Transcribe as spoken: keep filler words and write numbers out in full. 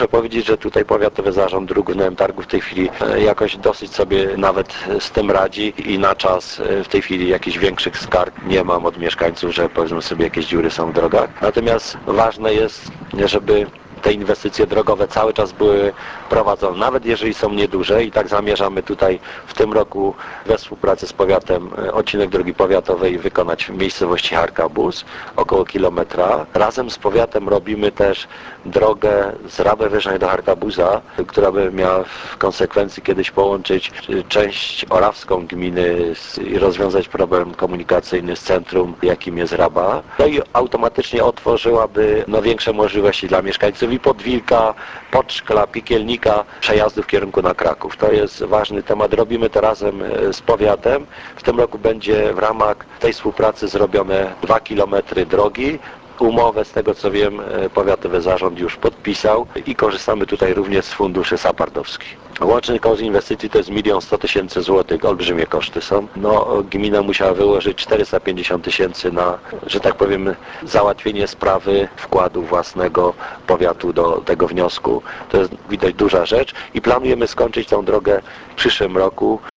muszę powiedzieć, że tutaj Powiatowy Zarząd Dróg w Targu w tej chwili jakoś dosyć sobie nawet z tym radzi i na czas w tej chwili jakichś większych skarg nie mam od mieszkańców, że powiedzmy sobie jakieś dziury są w drogach. Natomiast ważne jest, żeby te inwestycje drogowe cały czas były prowadzone, nawet jeżeli są nieduże i tak zamierzamy tutaj w tym roku we współpracy z powiatem odcinek drogi powiatowej wykonać w miejscowości Harkabuz, około kilometra. Razem z powiatem robimy też drogę z Raby Wyżnej do Harkabuza, która by miała w konsekwencji kiedyś połączyć część orawską gminy i rozwiązać problem komunikacyjny z centrum, jakim jest Raba. No i automatycznie otworzyłaby no, większe możliwości dla mieszkańców i Podwilka, Podszkla, Piekielnika, przejazdu w kierunku na Kraków. To jest ważny temat. Robimy to razem z powiatem. W tym roku będzie w ramach tej współpracy zrobione dwa kilometry drogi. Umowę, z tego co wiem, Powiatowy Zarząd już podpisał i korzystamy tutaj również z funduszy sapardowskich. Łączny koszt inwestycji to jest milion sto tysięcy złotych, olbrzymie koszty są. No, gmina musiała wyłożyć czterysta pięćdziesiąt tysięcy na, że tak powiem, załatwienie sprawy wkładu własnego powiatu do tego wniosku. To jest widać duża rzecz i planujemy skończyć tą drogę w przyszłym roku.